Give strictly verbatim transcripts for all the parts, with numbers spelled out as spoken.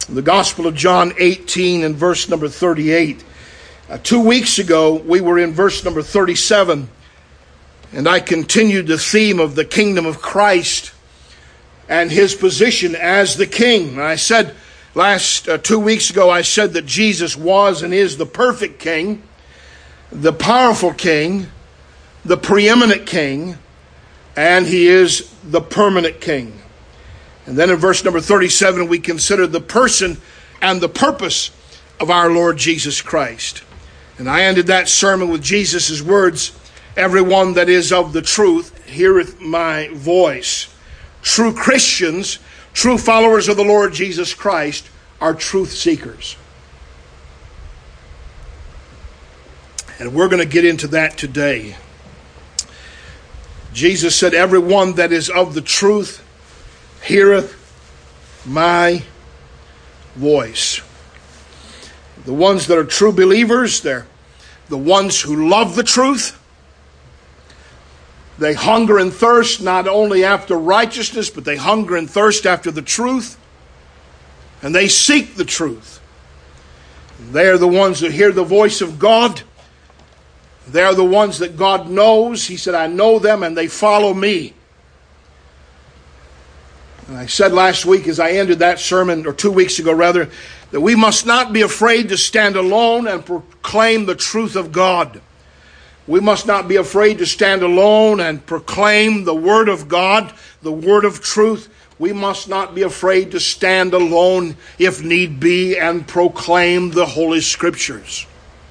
The Gospel of John eighteen and verse number thirty-eight. Uh, two weeks ago, we were in verse number thirty-seven, and I continued the theme of the kingdom of Christ and his position as the king. And I said last uh, two weeks ago, I said that Jesus was and is the perfect king, the powerful king, the preeminent king, and he is the permanent king. And then in verse number thirty-seven, we consider the person and the purpose of our Lord Jesus Christ. And I ended that sermon with Jesus' words, "Everyone that is of the truth heareth my voice." True Christians, true followers of the Lord Jesus Christ, are truth seekers. And we're going to get into that today. Jesus said, "Everyone that is of the truth heareth my voice." The ones that are true believers, they're the ones who love the truth. They hunger and thirst not only after righteousness, but they hunger and thirst after the truth. And they seek the truth. They are the ones that hear the voice of God. They are the ones that God knows. He said, "I know them and they follow me." And I said last week as I ended that sermon, or two weeks ago rather, that we must not be afraid to stand alone and proclaim the truth of God. We must not be afraid to stand alone and proclaim the word of God, the word of truth. We must not be afraid to stand alone, if need be, and proclaim the Holy Scriptures.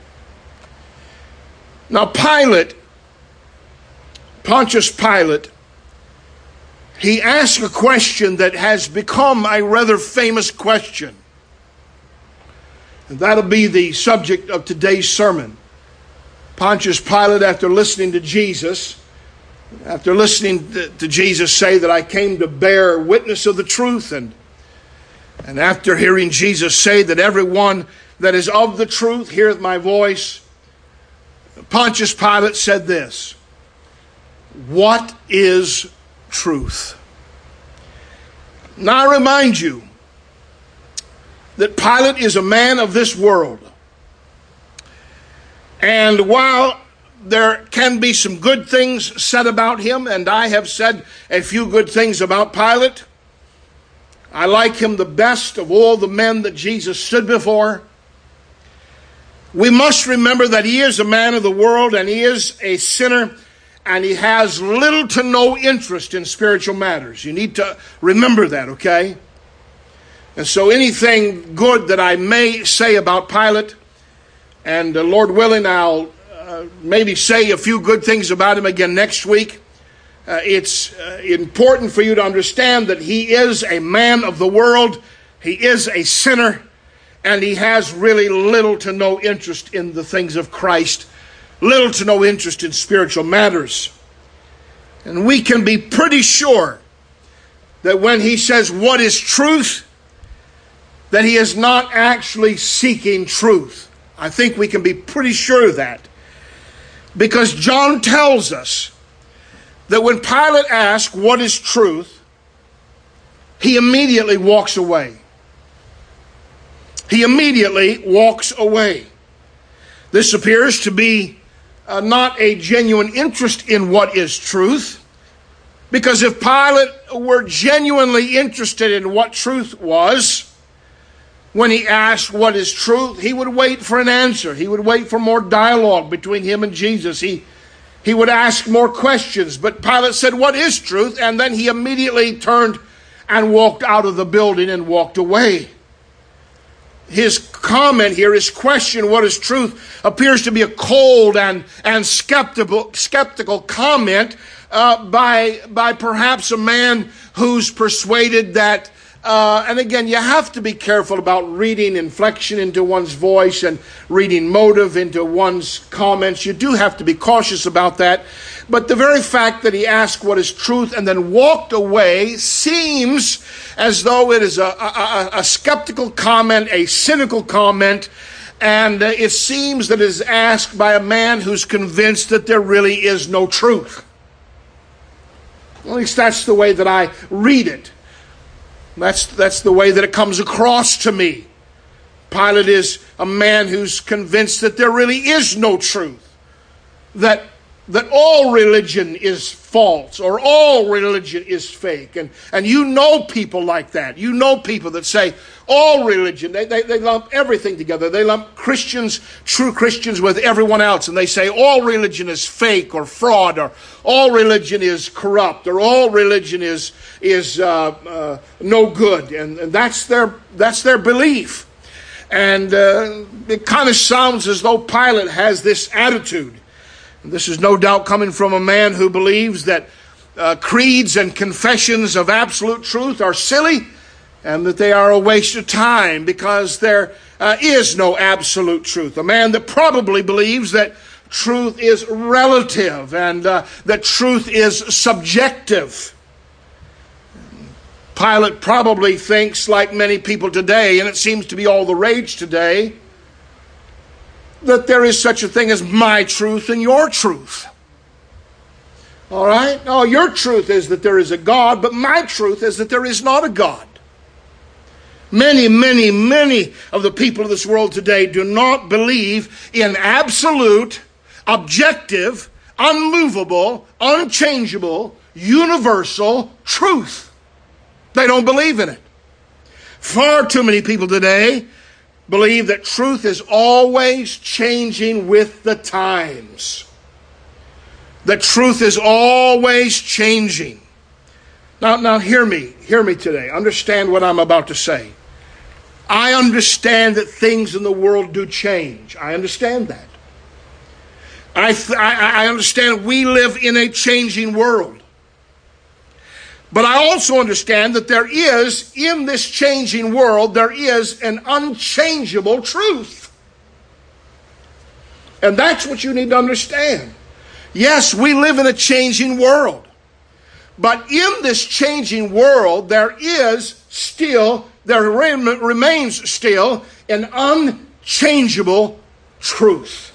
Now Pilate, Pontius Pilate, he asked a question that has become a rather famous question. And that'll be the subject of today's sermon. Pontius Pilate, after listening to Jesus, after listening to, to Jesus say that I came to bear witness of the truth, and, and after hearing Jesus say that everyone that is of the truth heareth my voice, Pontius Pilate said this: "What is truth?" Now I remind you that Pilate is a man of this world. And while there can be some good things said about him, and I have said a few good things about Pilate, I like him the best of all the men that Jesus stood before. We must remember that he is a man of the world, and he is a sinner, and he has little to no interest in spiritual matters. You need to remember that, okay? And so anything good that I may say about Pilate, and uh, Lord willing, I'll uh, maybe say a few good things about him again next week. Uh, it's uh, important for you to understand that he is a man of the world. He is a sinner, and he has really little to no interest in the things of Christ. Little to no interest in spiritual matters. And we can be pretty sure that when he says, "What is truth?" that he is not actually seeking truth. I think we can be pretty sure of that. Because John tells us that when Pilate asks, "What is truth?" he immediately walks away. He immediately walks away. This appears to be Uh, not a genuine interest in what is truth. Because if Pilate were genuinely interested in what truth was, when he asked what is truth, he would wait for an answer. He would wait for more dialogue between him and Jesus. He, he would ask more questions. But Pilate said, "What is truth?" And then he immediately turned and walked out of the building and walked away. His comment here, his question, "What is truth?" appears to be a cold and, and skeptical, skeptical comment uh, by, by perhaps a man who's persuaded that, uh, and again, you have to be careful about reading inflection into one's voice and reading motive into one's comments. You do have to be cautious about that. But the very fact that he asked what is truth and then walked away seems as though it is a, a, a skeptical comment, a cynical comment, and it seems that it is asked by a man who's convinced that there really is no truth. At least that's the way that I read it. That's, that's the way that it comes across to me. Pilate is a man who's convinced that there really is no truth. That, that all religion is false, or all religion is fake. And, and you know people like that. You know people that say all religion, they, they, they lump everything together. They lump Christians, true Christians, with everyone else. And they say all religion is fake or fraud, or all religion is corrupt, or all religion is, is uh, uh, no good. And, and that's their, that's their belief. And uh, it kind of sounds as though Pilate has this attitude. This is no doubt coming from a man who believes that uh, creeds and confessions of absolute truth are silly and that they are a waste of time because there uh, is no absolute truth. A man that probably believes that truth is relative and uh, that truth is subjective. Pilate probably thinks, like many people today, and it seems to be all the rage today, that there is such a thing as my truth and your truth. All right? No, your truth is that there is a God, but my truth is that there is not a God. Many, many, many of the people of this world today do not believe in absolute, objective, unmovable, unchangeable, universal truth. They don't believe in it. Far too many people today believe that truth is always changing with the times. That truth is always changing. Now, now hear me. Hear me today. Understand what I'm about to say. I understand that things in the world do change. I understand that. I, th- I, I understand we live in a changing world. But I also understand that there is, in this changing world, there is an unchangeable truth. And that's what you need to understand. Yes, we live in a changing world. But in this changing world, there is still, there remains still an unchangeable truth.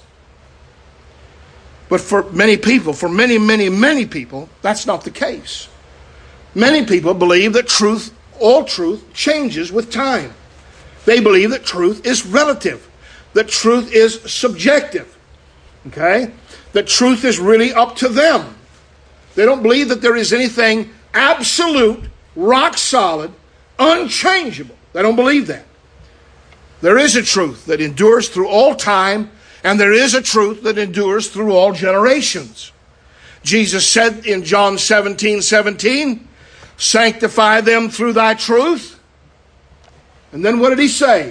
But for many people, for many, many, many people, that's not the case. Many people believe that truth, all truth, changes with time. They believe that truth is relative, that truth is subjective, okay? That truth is really up to them. They don't believe that there is anything absolute, rock solid, unchangeable. They don't believe that. There is a truth that endures through all time, and there is a truth that endures through all generations. Jesus said in John seventeen seventeen, sanctify them through thy truth. And then what did he say?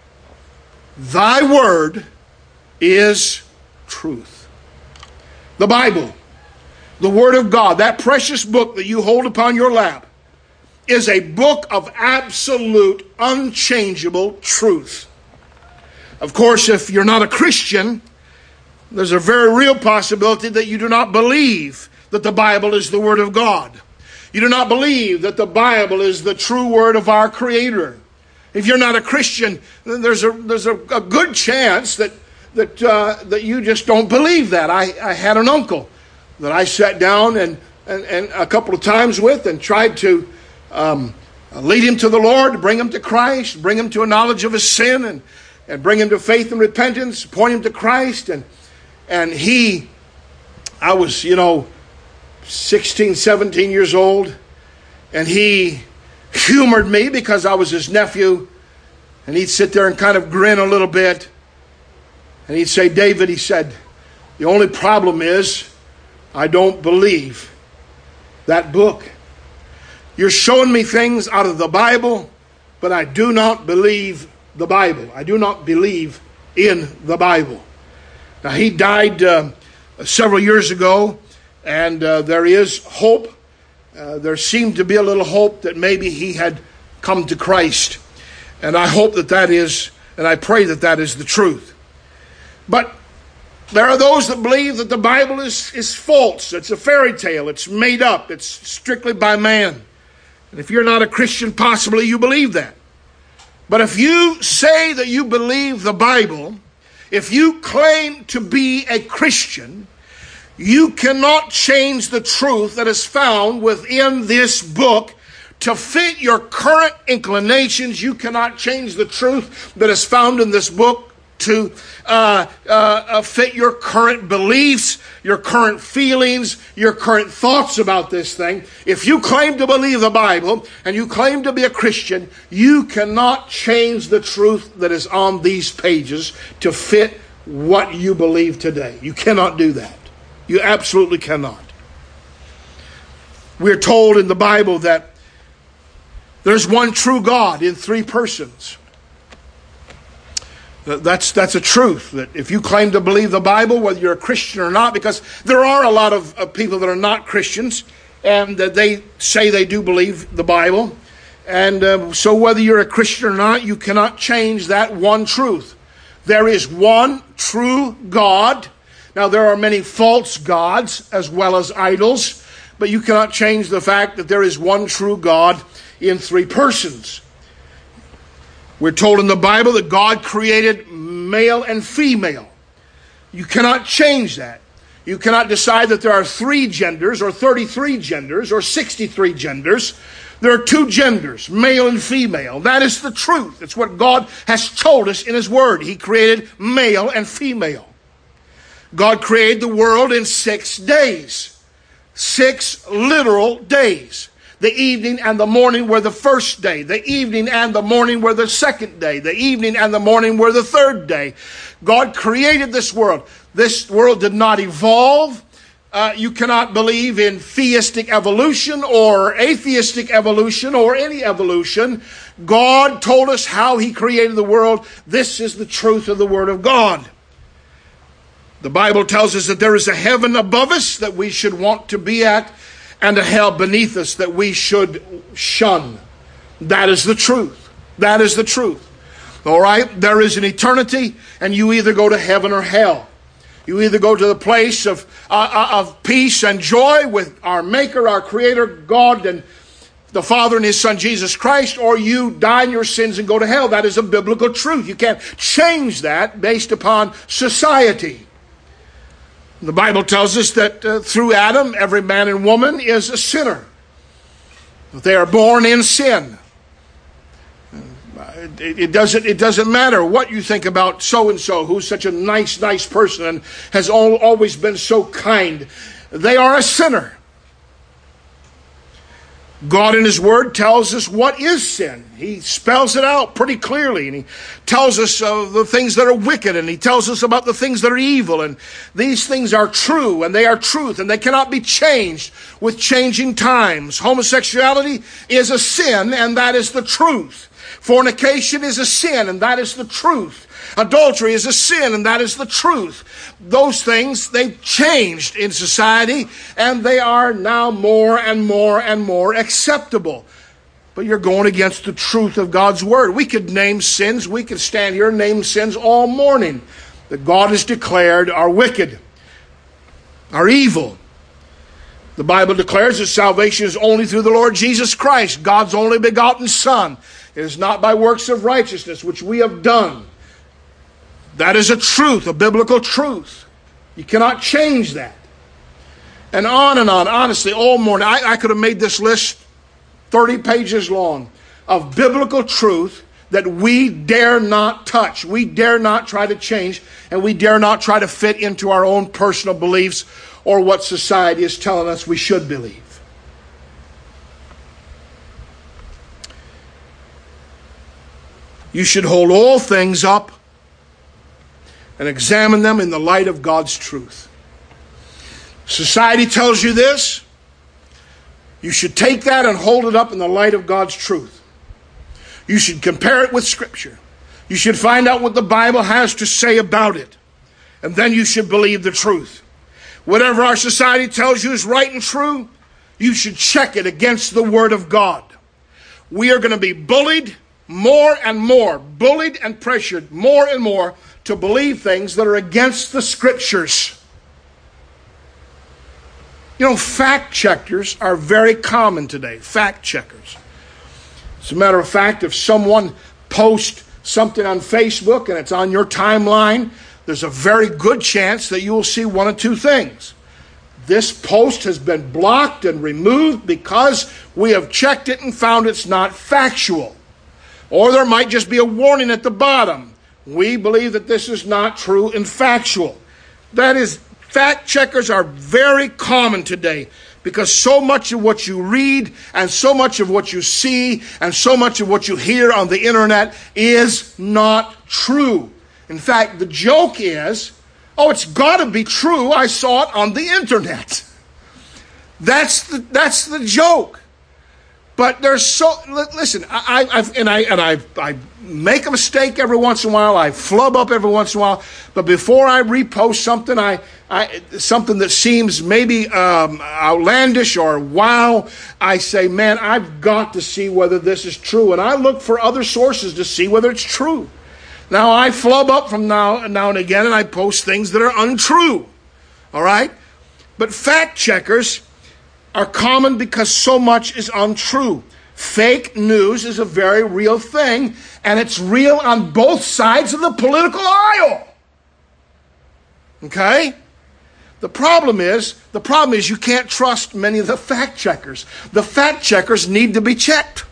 Thy word is truth. The Bible, the Word of God, that precious book that you hold upon your lap, is a book of absolute, unchangeable truth. Of course, if you're not a Christian, there's a very real possibility that you do not believe that the Bible is the Word of God. You do not believe that the Bible is the true word of our Creator. If you're not a Christian, then there's a there's a, a good chance that that uh, that you just don't believe that. I, I had an uncle that I sat down and, and, and a couple of times with and tried to um, lead him to the Lord, bring him to Christ, bring him to a knowledge of his sin, and, and bring him to faith and repentance, point him to Christ. And and he, I was, you know, sixteen, seventeen years old, and he humored me because I was his nephew, and he'd sit there and kind of grin a little bit, and he'd say, David, he said, the only problem is I don't believe that book. You're showing me things out of the Bible, but I do not believe the Bible. I do not believe in the Bible. Now, he died uh, several years ago, and uh, there is hope. Uh, there seemed to be a little hope that maybe he had come to Christ. And I hope that that is, and I pray that that is the truth. But there are those that believe that the Bible is, is false. It's a fairy tale. It's made up. It's strictly by man. And if you're not a Christian, possibly you believe that. But if you say that you believe the Bible, if you claim to be a Christian, you cannot change the truth that is found within this book to fit your current inclinations. You cannot change the truth that is found in this book to uh, uh, uh, fit your current beliefs, your current feelings, your current thoughts about this thing. If you claim to believe the Bible and you claim to be a Christian, you cannot change the truth that is on these pages to fit what you believe today. You cannot do that. You absolutely cannot. We're told in the Bible that there's one true God in three persons. That's that's a truth, that if you claim to believe the Bible, whether you're a Christian or not, because there are a lot of, of people that are not Christians, and that they say they do believe the Bible. And uh, so whether you're a Christian or not, you cannot change that one truth. There is one true God. Now, there are many false gods as well as idols, but you cannot change the fact that there is one true God in three persons. We're told in the Bible that God created male and female. You cannot change that. You cannot decide that there are three genders or thirty-three genders or sixty-three genders. There are two genders, male and female. That is the truth. It's what God has told us in His Word. He created male and female. God created the world in six days. Six literal days. The evening and the morning were the first day. The evening and the morning were the second day. The evening and the morning were the third day. God created this world. This world did not evolve. Uh, you cannot believe in theistic evolution or atheistic evolution or any evolution. God told us how He created the world. This is the truth of the Word of God. The Bible tells us that there is a heaven above us that we should want to be at, and a hell beneath us that we should shun. That is the truth. That is the truth. All right? There is an eternity, and you either go to heaven or hell. You either go to the place of, uh, of peace and joy with our Maker, our Creator, God, and the Father and His Son, Jesus Christ, or you die in your sins and go to hell. That is a biblical truth. You can't change that based upon society. The Bible tells us that uh, through Adam, every man and woman is a sinner. They are born in sin. It, it, doesn't, it doesn't matter what you think about so-and-so, who's such a nice, nice person and has all, always been so kind. They are a sinner. God in His Word tells us what is sin. He spells it out pretty clearly, and He tells us of the things that are wicked, and He tells us about the things that are evil, and these things are true, and they are truth, and they cannot be changed with changing times. Homosexuality is a sin, and that is the truth. Fornication is a sin, and that is the truth. Adultery is a sin, and that is the truth. Those things, they've changed in society, and they are now more and more and more acceptable. But you're going against the truth of God's Word. We could name sins. We could stand here and name sins all morning that God has declared are wicked, are evil. The Bible declares that salvation is only through the Lord Jesus Christ, God's only begotten Son. It is not by works of righteousness which we have done. That is a truth, a biblical truth. You cannot change that. And on and on, honestly, all morning. I, I could have made this list thirty pages long of biblical truth that we dare not touch. We dare not try to change, and we dare not try to fit into our own personal beliefs or what society is telling us we should believe. You should hold all things up and examine them in the light of God's truth. Society tells you this. You should take that and hold it up in the light of God's truth. You should compare it with Scripture. You should find out what the Bible has to say about it. And then you should believe the truth. Whatever our society tells you is right and true, you should check it against the Word of God. We are going to be bullied more and more, bullied and pressured more and more to believe things that are against the Scriptures. You know, fact checkers are very common today. Fact checkers. As a matter of fact, if someone posts something on Facebook and it's on your timeline, there's a very good chance that you will see one of two things. this post has been blocked and removed because we have checked it and found it's not factual. Or there might just be a warning at the bottom. We believe that this is not true and factual. That is, fact checkers are very common today because so much of what you read and so much of what you see and so much of what you hear on the internet is not true. In fact, the joke is, oh, it's got to be true. I saw it on the internet. That's the that's the joke. But there's so listen. I, I've and I and I I make a mistake every once in a while. I flub up every once in a while. But before I repost something, I I something that seems maybe um, outlandish or wow, I say, man, I've got to see whether this is true, and I look for other sources to see whether it's true. Now, I flub up from now, now and again, and I post things that are untrue. All right? But fact checkers are common because so much is untrue. Fake news is a very real thing, and it's real on both sides of the political aisle. Okay? The problem is, the problem is you can't trust many of the fact checkers. The fact checkers need to be checked.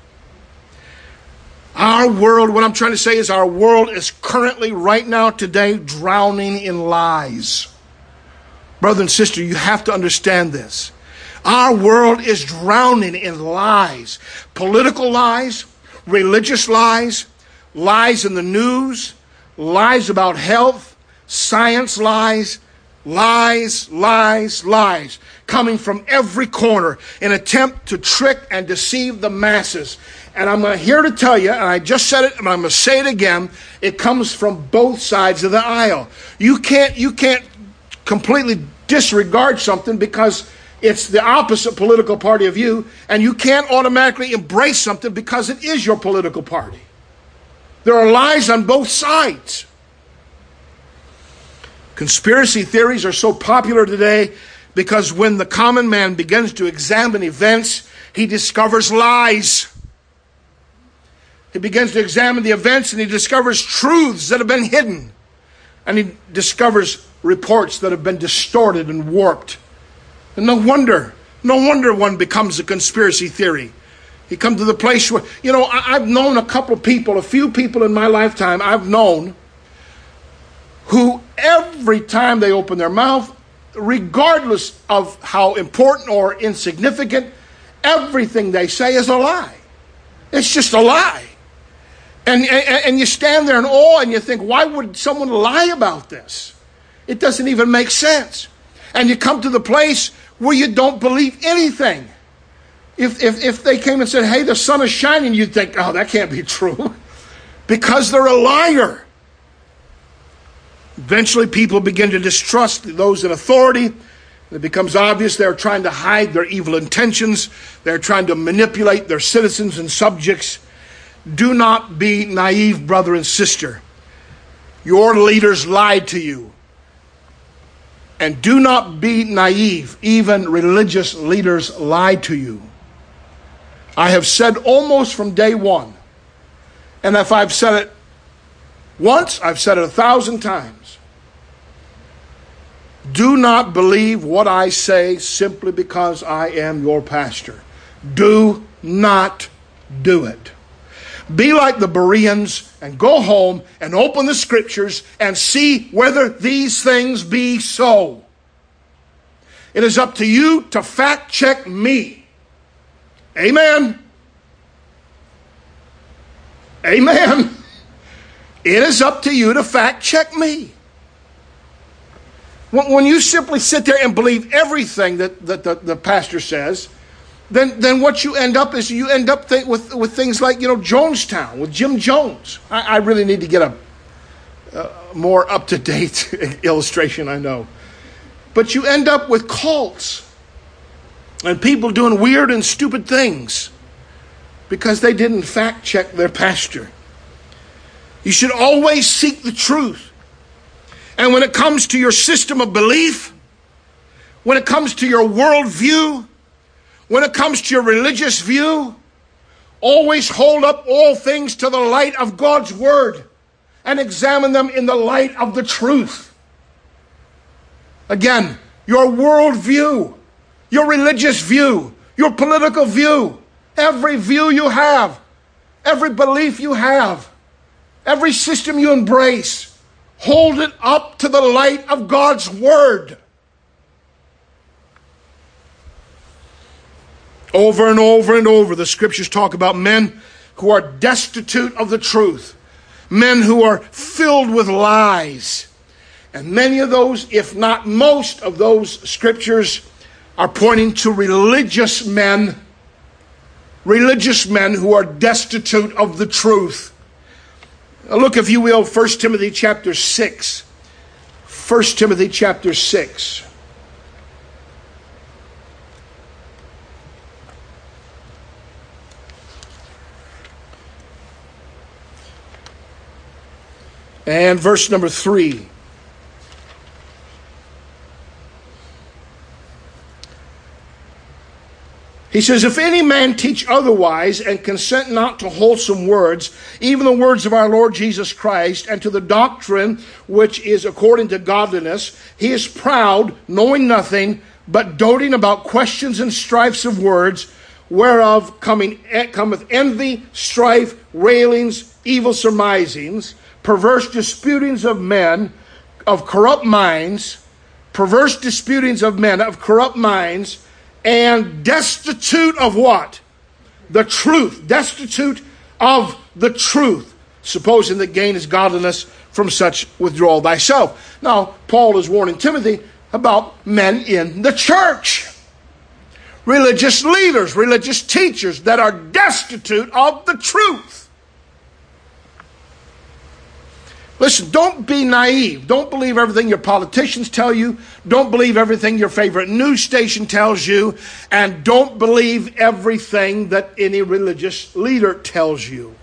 Our world, what I'm trying to say is our world is currently, right now, today, drowning in lies. Brother and sister, you have to understand this. Our world is drowning in lies. Political lies, religious lies, lies in the news, lies about health, science lies, lies, lies, lies, coming from every corner in an attempt to trick and deceive the masses. And I'm here to tell you, and I just said it, and I'm going to say it again, it comes from both sides of the aisle. You can't, you can't completely disregard something because it's the opposite political party of you, and you can't automatically embrace something because it is your political party. There are lies on both sides. Conspiracy theories are so popular today because when the common man begins to examine events, he discovers lies. He begins to examine the events and he discovers truths that have been hidden. And he discovers reports that have been distorted and warped. And no wonder, no wonder one becomes a conspiracy theory. He comes to the place where, you know, I, I've known a couple of people, a few people in my lifetime I've known who every time they open their mouth, regardless of how important or insignificant, everything they say is a lie. It's just a lie. And, and, and you stand there in awe and you think, why would someone lie about this? It doesn't even make sense. And you come to the place where you don't believe anything. If, if, if they came and said, hey, the sun is shining, you'd think, oh, that can't be true. Because they're a liar. Eventually, people begin to distrust those in authority. It becomes obvious they're trying to hide their evil intentions. They're trying to manipulate their citizens and subjects. Do not be naive, brother and sister. Your leaders lied to you. And do not be naive. Even religious leaders lie to you. I have said almost from day one, and if I've said it once, I've said it a thousand times. Do not believe what I say simply because I am your pastor. Do not do it. Be like the Bereans and go home and open the scriptures and see whether these things be so. It is up to you to fact check me. Amen. Amen. It is up to you to fact check me. When you simply sit there and believe everything that, that the, the pastor says, then, then what you end up is you end up th- with, with things like, you know, Jonestown, with Jim Jones. I, I really need to get a, a more up-to-date illustration, I know. But you end up with cults and people doing weird and stupid things because they didn't fact check their pastor. You should always seek the truth. And when it comes to your system of belief, when it comes to your worldview, when it comes to your religious view, always hold up all things to the light of God's word and examine them in the light of the truth. Again, your worldview, your religious view, your political view, every view you have, every belief you have, every system you embrace, hold it up to the light of God's Word. Over and over and over, the Scriptures talk about men who are destitute of the truth, men who are filled with lies. And many of those, if not most of those Scriptures, are pointing to religious men, religious men who are destitute of the truth. Now look, if you will, First Timothy chapter six. First Timothy chapter six. And verse number three. He says, if any man teach otherwise and consent not to wholesome words, even the words of our Lord Jesus Christ, and to the doctrine which is according to godliness, he is proud, knowing nothing, but doting about questions and strifes of words, whereof coming, cometh envy, strife, railings, evil surmisings, perverse disputings of men of corrupt minds, perverse disputings of men of corrupt minds, and destitute of what? The truth. Destitute of the truth. Supposing that gain is godliness, from such withdraw thyself. Now, Paul is warning Timothy about men in the church. Religious leaders, religious teachers that are destitute of the truth. Listen, don't be naive. Don't believe everything your politicians tell you. Don't believe everything your favorite news station tells you. And don't believe everything that any religious leader tells you.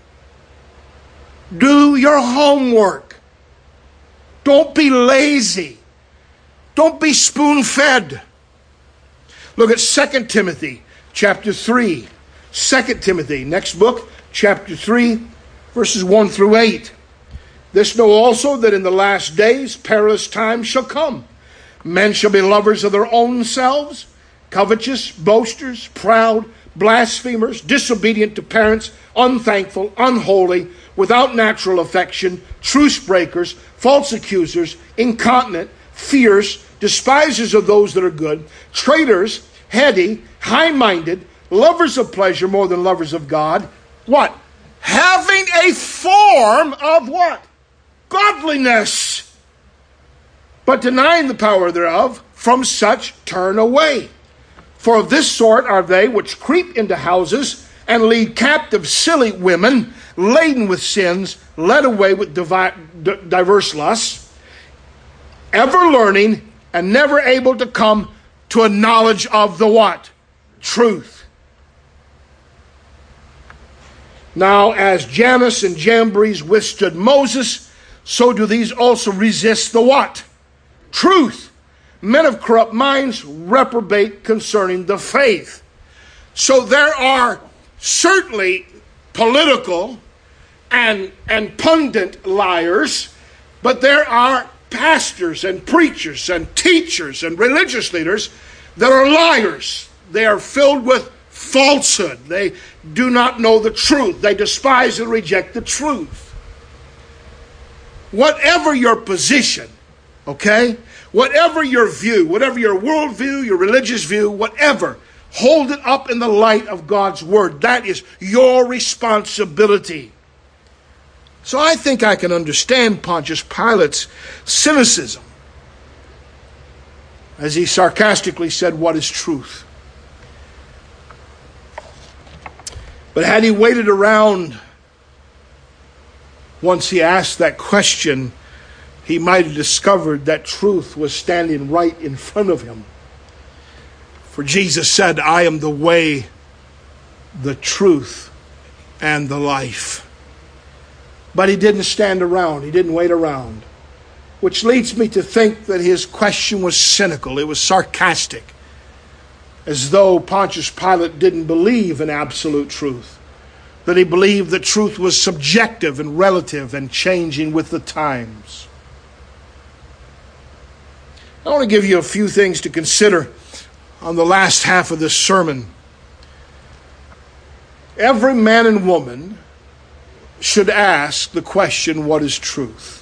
Do your homework. Don't be lazy. Don't be spoon-fed. Look at Second Timothy chapter three. Second Timothy, next book, chapter three, verses one through eight. This know also that in the last days perilous times shall come. Men shall be lovers of their own selves, covetous, boasters, proud, blasphemers, disobedient to parents, unthankful, unholy, without natural affection, truce breakers, false accusers, incontinent, fierce, despisers of those that are good, traitors, heady, high-minded, lovers of pleasure more than lovers of God. What? Having a form of what? Godliness, but denying the power thereof, from such turn away. For of this sort are they which creep into houses and lead captive silly women, laden with sins, led away with divi- d- diverse lusts, ever learning and never able to come to a knowledge of the what? Truth. Now, as Jannes and Jambres withstood Moses, so do these also resist the what? Truth. Men of corrupt minds reprobate concerning the faith. So there are certainly political and, and pundit liars, but there are pastors and preachers and teachers and religious leaders that are liars. They are filled with falsehood. They do not know the truth. They despise and reject the truth. Whatever your position, okay? Whatever your view, whatever your worldview, your religious view, whatever, hold it up in the light of God's Word. That is your responsibility. So I think I can understand Pontius Pilate's cynicism as he sarcastically said, what is truth? But had he waited around once he asked that question, he might have discovered that truth was standing right in front of him. For Jesus said, I am the way, the truth, and the life. But he didn't stand around. He didn't wait around. Which leads me to think that his question was cynical. It was sarcastic. As though Pontius Pilate didn't believe in absolute truth. That he believed that truth was subjective and relative and changing with the times. I want to give you a few things to consider on the last half of this sermon. Every man and woman should ask the question, what is truth?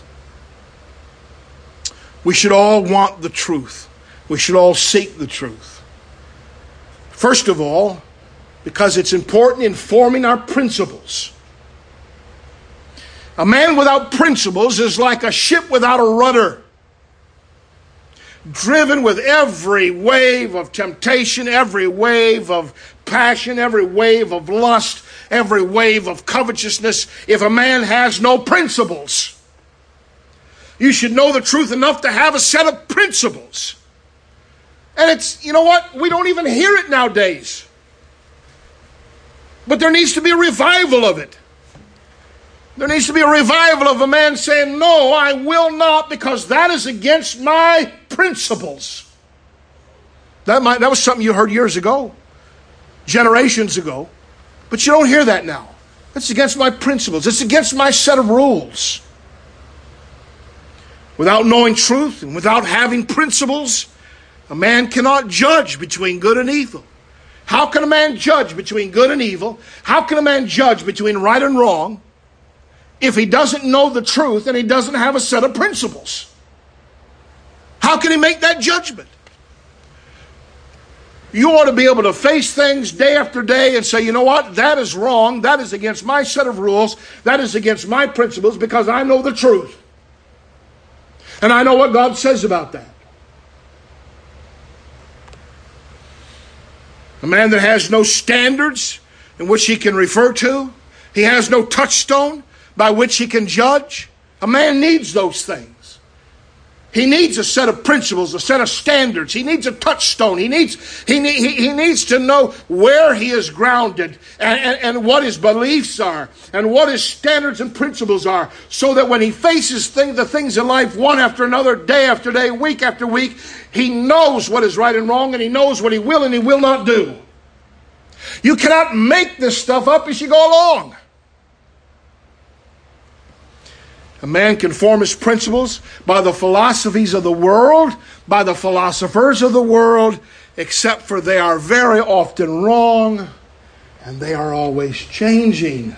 We should all want the truth. We should all seek the truth. First of all, because it's important in forming our principles. A man without principles is like a ship without a rudder, driven with every wave of temptation, every wave of passion, every wave of lust, every wave of covetousness. If a man has no principles, you should know the truth enough to have a set of principles. And it's, you know what? We don't even hear it nowadays. But there needs to be a revival of it. There needs to be a revival of a man saying, no, I will not, because that is against my principles. That might, that was something you heard years ago, generations ago. But you don't hear that now. It's against my principles. It's against my set of rules. Without knowing truth and without having principles, a man cannot judge between good and evil. How can a man judge between good and evil? How can a man judge between right and wrong if he doesn't know the truth and he doesn't have a set of principles? How can he make that judgment? You ought to be able to face things day after day and say, you know what, that is wrong. That is against my set of rules. That is against my principles, because I know the truth. And I know what God says about that. A man that has no standards in which he can refer to, he has no touchstone by which he can judge. A man needs those things. He needs a set of principles, a set of standards. He needs a touchstone. He needs, he, he, he needs to know where he is grounded and, and, and what his beliefs are and what his standards and principles are, so that when he faces things, the things in life one after another, day after day, week after week, he knows what is right and wrong, and he knows what he will and he will not do. You cannot make this stuff up as you go along. A man can form his principles by the philosophies of the world, by the philosophers of the world, except for they are very often wrong and they are always changing.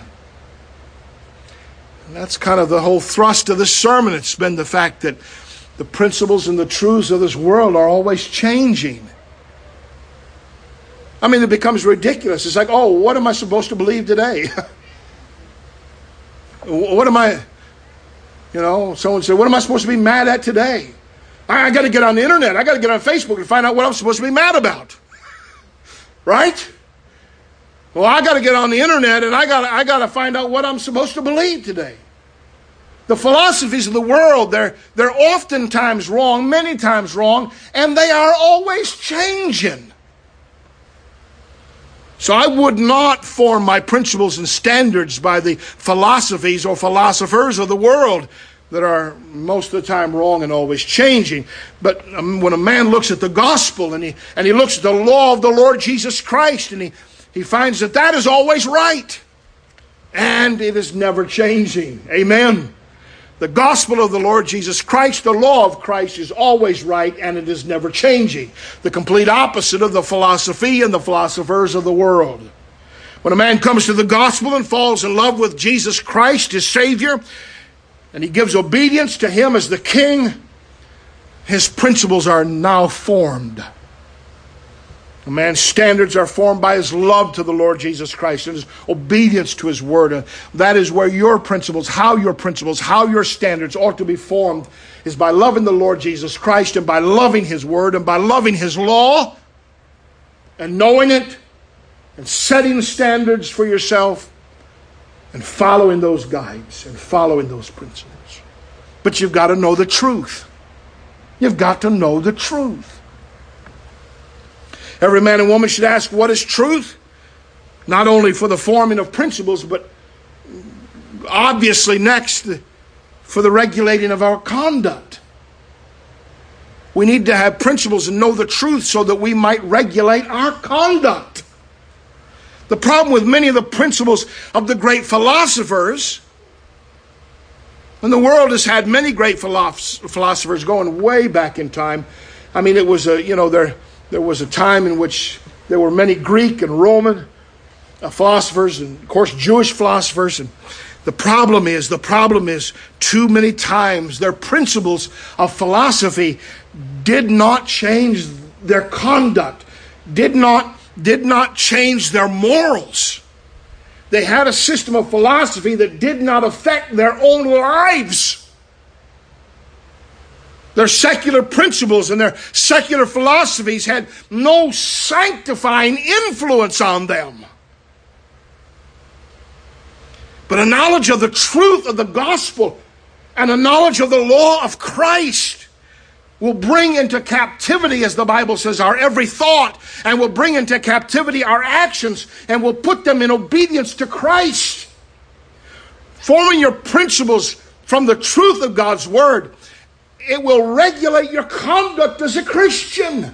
And that's kind of the whole thrust of this sermon. It's been the fact that the principles and the truths of this world are always changing. I mean, it becomes ridiculous. It's like, oh, what am I supposed to believe today? What am I... You know, someone said, what am I supposed to be mad at today? I, I got to get on the internet. I got to get on Facebook and find out what I'm supposed to be mad about. Right? Well, I got to get on the internet and I got I got to find out what I'm supposed to believe today. The philosophies of the world, they're, they're oftentimes wrong, many times wrong, and they are always changing. So I would not form my principles and standards by the philosophies or philosophers of the world that are most of the time wrong and always changing. But um, when a man looks at the gospel and he and he looks at the law of the Lord Jesus Christ, and he, he finds that that is always right and it is never changing. Amen. The gospel of the Lord Jesus Christ, the law of Christ, is always right and it is never changing. The complete opposite of the philosophy and the philosophers of the world. When a man comes to the gospel and falls in love with Jesus Christ, his Savior, and he gives obedience to him as the King, his principles are now formed. A man's standards are formed by his love to the Lord Jesus Christ and his obedience to his word. And that is where your principles, how your principles, how your standards ought to be formed, is by loving the Lord Jesus Christ and by loving his word and by loving his law and knowing it and setting standards for yourself and following those guides and following those principles. But you've got to know the truth. You've got to know the truth. Every man and woman should ask, what is truth? Not only for the forming of principles, but obviously next, for the regulating of our conduct. We need to have principles and know the truth so that we might regulate our conduct. The problem with many of the principles of the great philosophers, and the world has had many great philosophers going way back in time, I mean, it was a, you know, there, there was a time in which there were many Greek and Roman uh, philosophers and, of course, Jewish philosophers. And the problem is, the problem is too many times their principles of philosophy did not change their conduct, did not, did not change their morals. They had a system of philosophy that did not affect their own lives. Their secular principles and their secular philosophies had no sanctifying influence on them. But a knowledge of the truth of the gospel and a knowledge of the law of Christ will bring into captivity, as the Bible says, our every thought, and will bring into captivity our actions, and will put them in obedience to Christ. Forming your principles from the truth of God's word, it will regulate your conduct as a Christian.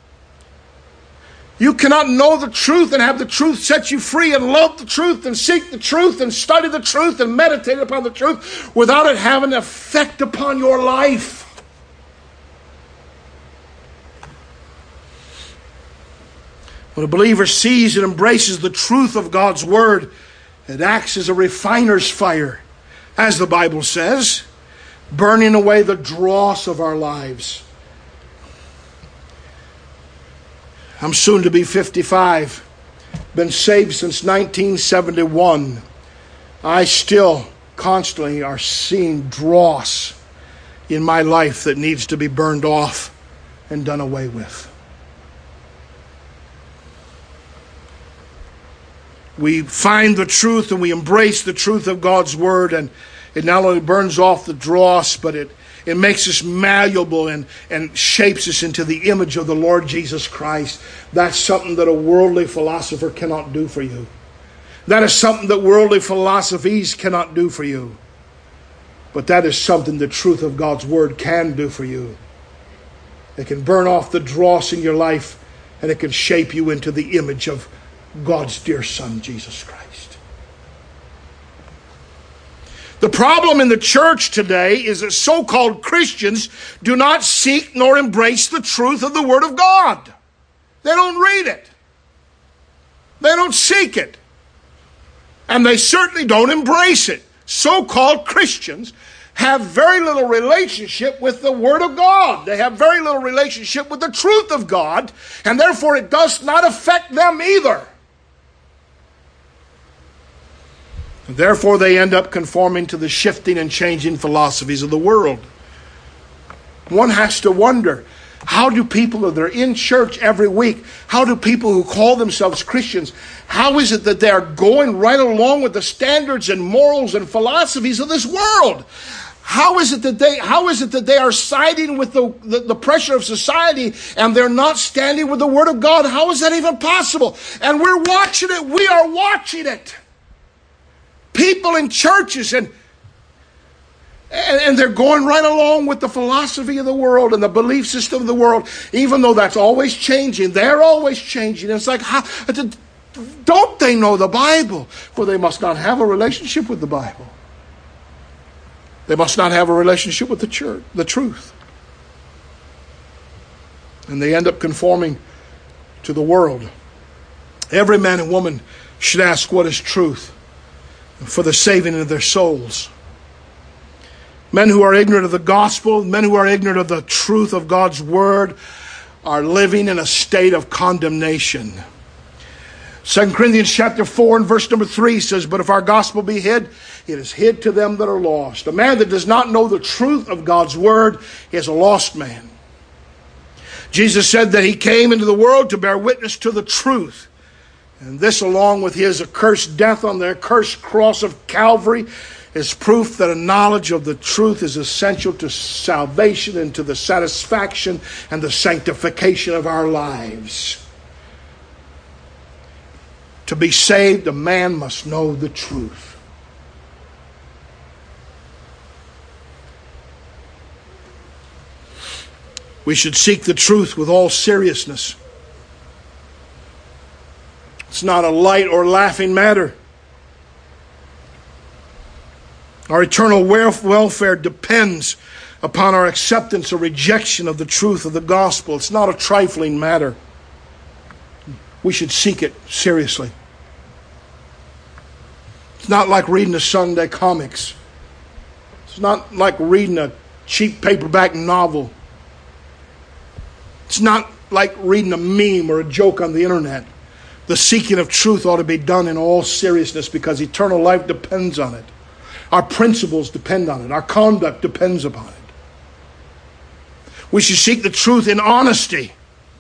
You cannot know the truth and have the truth set you free and love the truth and seek the truth and study the truth and meditate upon the truth without it having an effect upon your life. When a believer sees and embraces the truth of God's word, it acts as a refiner's fire, as the Bible says, burning away the dross of our lives. I'm soon to be fifty-five. Been saved since nineteen seventy-one. I still constantly are seeing dross in my life that needs to be burned off and done away with. We find the truth and we embrace the truth of God's word, and it not only burns off the dross, but it, it makes us malleable and, and shapes us into the image of the Lord Jesus Christ. That's something that a worldly philosopher cannot do for you. That is something that worldly philosophies cannot do for you. But that is something the truth of God's word can do for you. It can burn off the dross in your life, and it can shape you into the image of God's dear Son, Jesus Christ. The problem in the church today is that so-called Christians do not seek nor embrace the truth of the Word of God. They don't read it. They don't seek it. And they certainly don't embrace it. So-called Christians have very little relationship with the Word of God. They have very little relationship with the truth of God, and therefore it does not affect them either. And therefore they end up conforming to the shifting and changing philosophies of the world. One has to wonder, how do people that are in church every week, how do people who call themselves Christians, how is it that they are going right along with the standards and morals and philosophies of this world? How is it that they, how is it that they are siding with the, the, the pressure of society and they're not standing with the Word of God? How is that even possible? And we're watching it. We are watching it. People in churches, and, and and they're going right along with the philosophy of the world and the belief system of the world, even though that's always changing. They're always changing. It's like, how, don't they know the Bible? Well, they must not have a relationship with the Bible. They must not have a relationship with the church, the truth. And they end up conforming to the world. Every man and woman should ask, what is truth? For the saving of their souls. Men who are ignorant of the gospel, men who are ignorant of the truth of God's word, are living in a state of condemnation. Second Corinthians chapter four and verse number three says, but if our gospel be hid, it is hid to them that are lost. A man that does not know the truth of God's word is a lost man. Jesus said that he came into the world to bear witness to the truth. And this, along with his accursed death on the accursed cross of Calvary, is proof that a knowledge of the truth is essential to salvation and to the satisfaction and the sanctification of our lives. To be saved, a man must know the truth. We should seek the truth with all seriousness. It's not a light or laughing matter. Our eternal welfare depends upon our acceptance or rejection of the truth of the gospel. It's not a trifling matter. We should seek it seriously. It's not like reading the Sunday comics. It's not like reading a cheap paperback novel. It's not like reading a meme or a joke on the internet. The seeking of truth ought to be done in all seriousness because eternal life depends on it. Our principles depend on it. Our conduct depends upon it. We should seek the truth in honesty.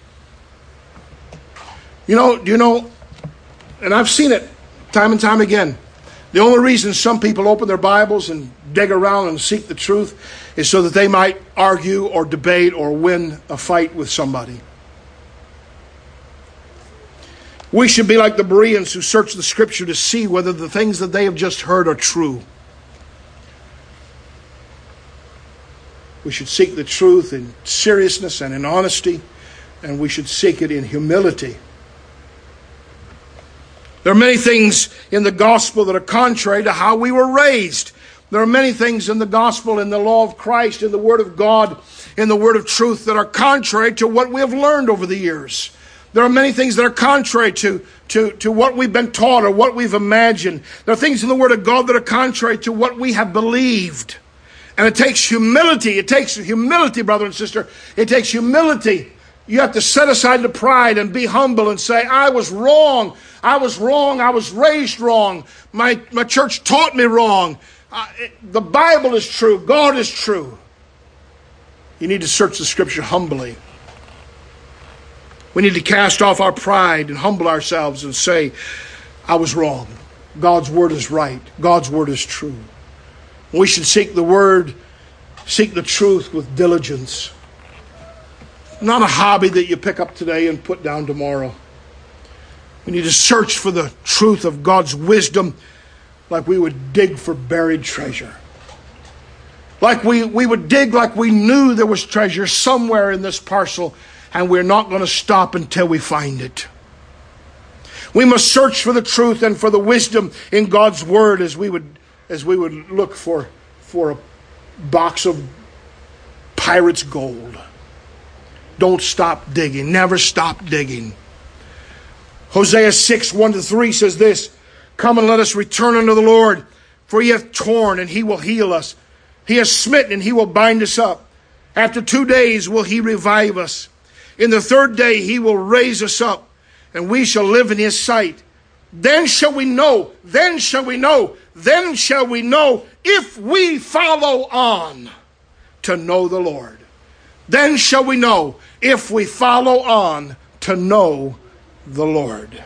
You know, do you know, and I've seen it time and time again, the only reason some people open their Bibles and dig around and seek the truth is so that they might argue or debate or win a fight with somebody. We should be like the Bereans who search the Scripture to see whether the things that they have just heard are true. We should seek the truth in seriousness and in honesty, and we should seek it in humility. There are many things in the gospel that are contrary to how we were raised. There are many things in the gospel, in the law of Christ, in the Word of God, in the Word of truth that are contrary to what we have learned over the years. There are many things that are contrary to, to, to what we've been taught or what we've imagined. There are things in the Word of God that are contrary to what we have believed. And it takes humility. It takes humility, brother and sister. It takes humility. You have to set aside the pride and be humble and say, I was wrong. I was wrong. I was raised wrong. My, my church taught me wrong. Uh, it, the Bible is true. God is true. You need to search the Scripture humbly. We need to cast off our pride and humble ourselves and say, I was wrong. God's Word is right. God's Word is true. We should seek the Word, seek the truth with diligence. Not a hobby that you pick up today and put down tomorrow. We need to search for the truth of God's wisdom like we would dig for buried treasure. Like we, we would dig like we knew there was treasure somewhere in this parcel, and we're not going to stop until we find it. We must search for the truth and for the wisdom in God's Word as we would as we would look for, for a box of pirate's gold. Don't stop digging. Never stop digging. Hosea six, one to three says this, come and let us return unto the Lord, for he hath torn and he will heal us. He has smitten and he will bind us up. After two days will he revive us. In the third day he will raise us up, and we shall live in his sight. Then shall we know, then shall we know, then shall we know if we follow on to know the Lord. Then shall we know if we follow on to know the Lord.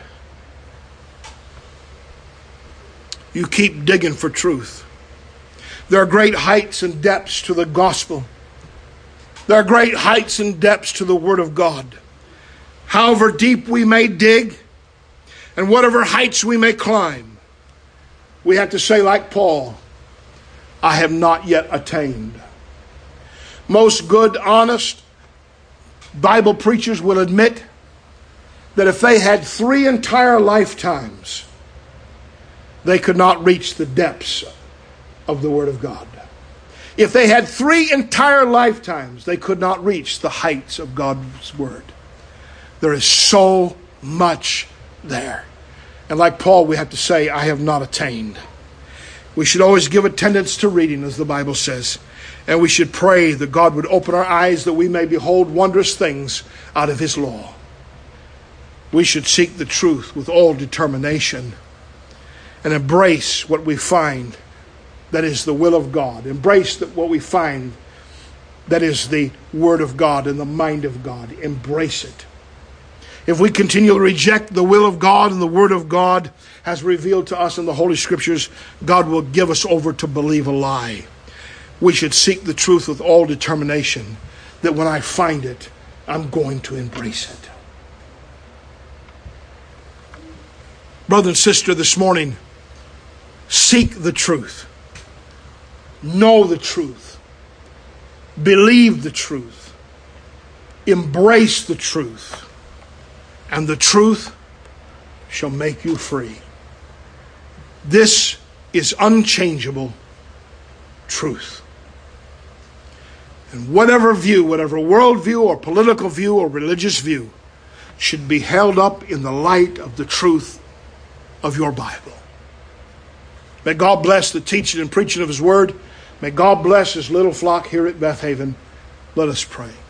You keep digging for truth. There are great heights and depths to the gospel. There are great heights and depths to the Word of God. However deep we may dig, and whatever heights we may climb, we have to say like Paul, I have not yet attained. Most good, honest Bible preachers will admit that if they had three entire lifetimes, they could not reach the depths of the Word of God. If they had three entire lifetimes, they could not reach the heights of God's Word. There is so much there. And like Paul, we have to say, I have not attained. We should always give attendance to reading, as the Bible says. And we should pray that God would open our eyes that we may behold wondrous things out of his law. We should seek the truth with all determination and embrace what we find that is the will of God. Embrace what we find that is the Word of God and the mind of God. Embrace it. If we continue to reject the will of God and the Word of God as revealed to us in the Holy Scriptures, God will give us over to believe a lie. We should seek the truth with all determination, that when I find it, I'm going to embrace it. Brother and sister, this morning, seek the truth. Know the truth. Believe the truth. Embrace the truth. And the truth shall make you free. This is unchangeable truth. And whatever view, whatever worldview or political view or religious view, should be held up in the light of the truth of your Bible. May God bless the teaching and preaching of His Word. May God bless His little flock here at Beth Haven. Let us pray.